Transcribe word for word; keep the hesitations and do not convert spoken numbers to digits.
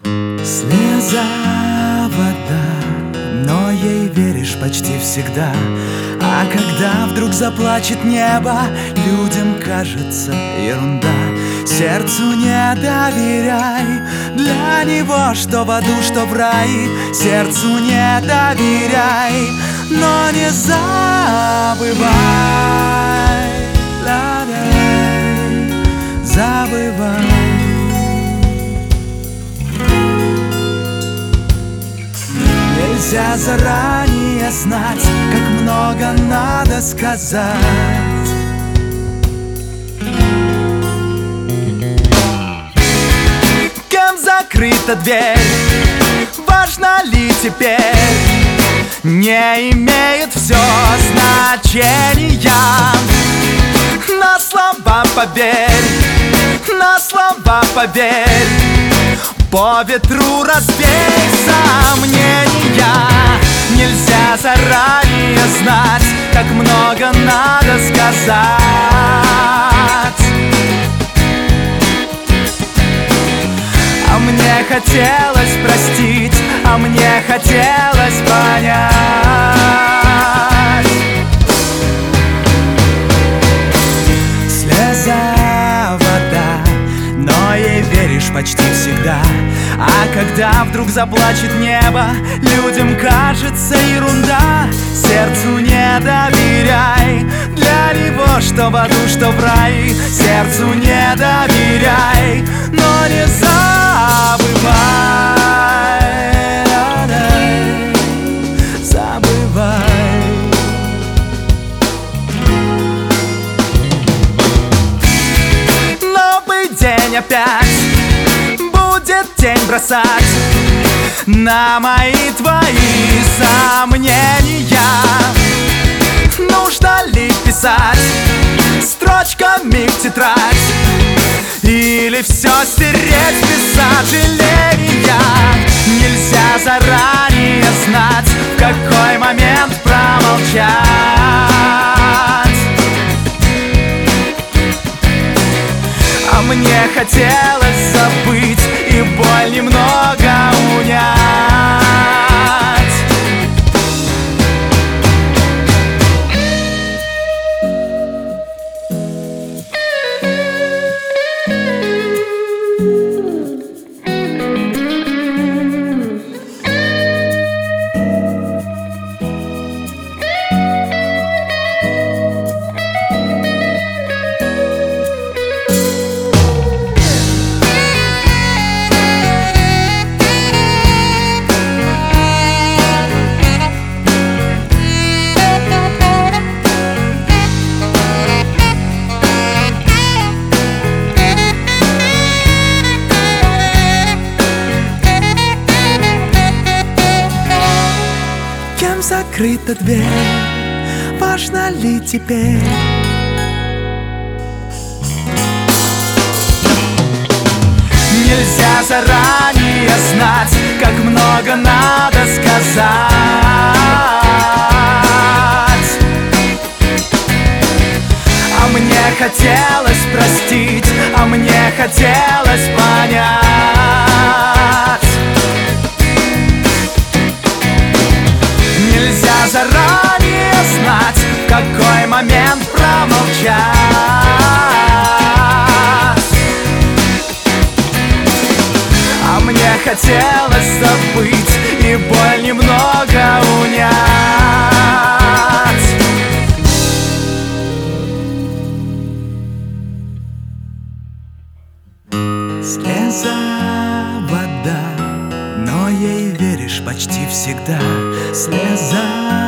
Слеза вода, но ей веришь почти всегда. А когда вдруг заплачет небо, людям кажется ерунда. Сердцу не доверяй, для него что в аду, что в рае. Сердцу не доверяй, но не забывай, забывай. Нельзя заранее знать, как много надо сказать. Кем закрыта дверь, важно ли теперь, не имеет все значения. На слова поверь, на слова поверь, по ветру разбей сомнения. Нельзя заранее знать, как много надо сказать. А мне хотелось простить, а мне хотелось понять. Слеза вода, но ей веришь почти всегда. А когда вдруг заплачет небо, людям кажется ерунда. Сердцу не доверяй, для него что в аду, что в рае. Сердцу не доверяй, но не забывай, забывай. Новый день опять будет тень бросать на мои твои сомнения. Нужно ли писать строчками в тетрадь, или все стереть без сожаления? Нельзя заранее знать, в какой момент промолчать. А мне хотелось забыть и боль немного унять. Кем закрыта дверь, важно ли теперь? Нельзя заранее знать, как много надо сказать. А мне хотелось простить, а мне хотелось понять. Нельзя заранее знать, в какой момент промолчать. А мне хотелось забыть и боль немного унять. Слеза вода, но ей веришь почти всегда. Слеза